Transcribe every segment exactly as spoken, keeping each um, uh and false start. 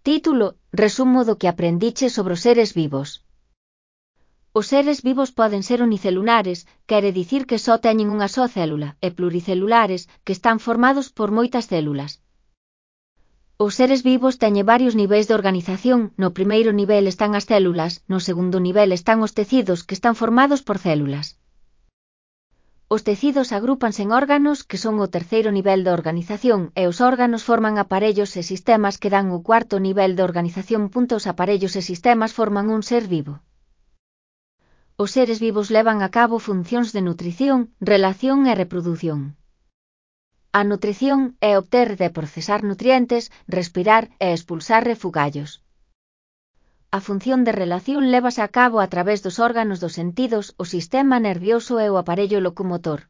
Título: Resumo do que aprendiche sobre os seres vivos. Os seres vivos poden ser unicelulares, quere dicir que só teñen unha só célula, e pluricelulares, que están formados por moitas células. Os seres vivos teñen varios niveis de organización. No primeiro nivel están as células, no segundo nivel están os tecidos, que están formados por células. Os tecidos agrúpanse en órganos, que son o terceiro nivel de organización, e os órganos forman aparellos e sistemas que dan o cuarto nivel de organización. Os aparellos e sistemas forman un ser vivo. Os seres vivos levan a cabo funcións de nutrición, relación e reprodución. A nutrición é obter e procesar nutrientes, respirar e expulsar refugallos. A función de relación lévase a cabo a través dos órganos dos sentidos, o sistema nervioso e o aparello locomotor.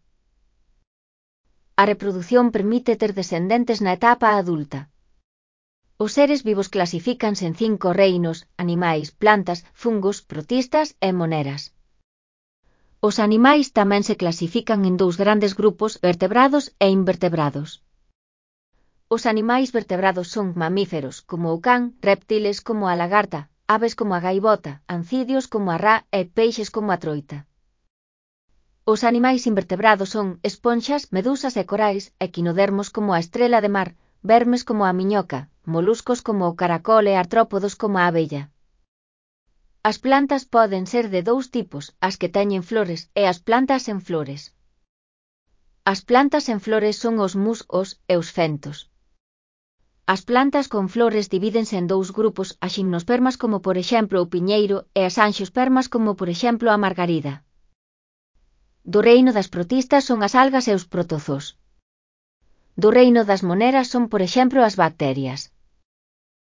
A reprodución permite ter descendentes na etapa adulta. Os seres vivos clasifícanse en cinco reinos: animais, plantas, fungos, protistas e moneras. Os animais tamén se clasifican en dous grandes grupos: vertebrados e invertebrados. Os animais vertebrados son mamíferos, como o can, reptiles como a lagarta, aves como a gaivota, anfibios como a rá e peixes como a troita. Os animais invertebrados son esponxas, medusas e corais, equinodermos como a estrela de mar, vermes como a miñoca, moluscos como o caracol e artrópodos como a abella. As plantas poden ser de dous tipos: as que teñen flores e as plantas sen flores. As plantas sen flores son os musgos e os fentos. As plantas con flores divídense en dous grupos: as gimnospermas como por exemplo o piñeiro e as anxiospermas como por exemplo a margarida. Do reino das protistas son as algas e os protozoos. Do reino das moneras son por exemplo as bacterias.